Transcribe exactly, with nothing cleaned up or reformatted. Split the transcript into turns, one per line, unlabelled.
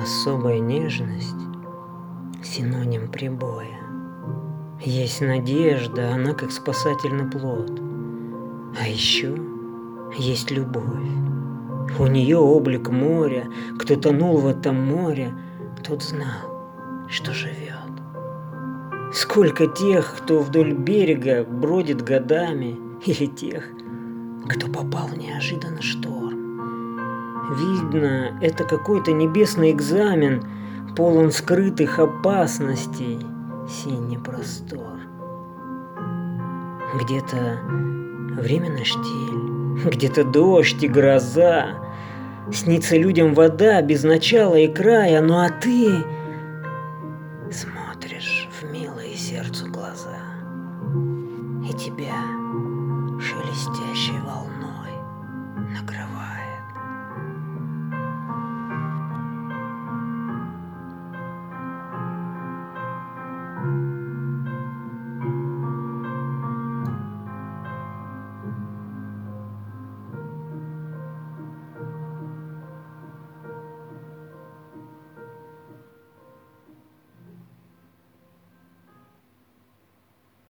Особая нежность — синоним прибоя. Есть надежда, она как спасательный плод. А еще есть любовь. У нее облик моря. Кто тонул в этом море, тот знал, что живет. Сколько тех, кто вдоль берега бродит годами, или тех, кто попал в неожиданный шторм. Видно, это какой-то небесный экзамен, полон скрытых опасностей, синий простор. Где-то временный штиль, где-то дождь и гроза. Снится людям вода без начала и края, ну а ты смотришь в милые сердцу глаза, и тебя шелестящей волной